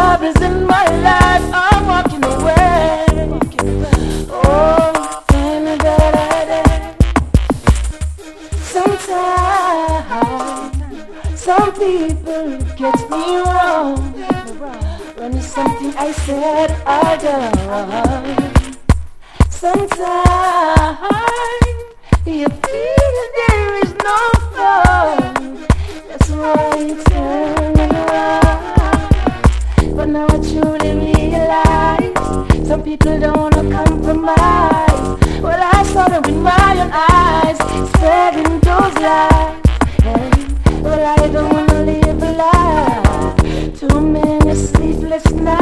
troubles in my life, I'm walking away. Oh, and sometimes some people get me wrong when it's something I said or done. Sometimes you feel there is no fun. That's why you turn around. But now I truly realize some people don't wanna compromise. Well, I saw them with my own eyes, spreading those lies. Hey, well, I don't wanna live a lie. Too many sleepless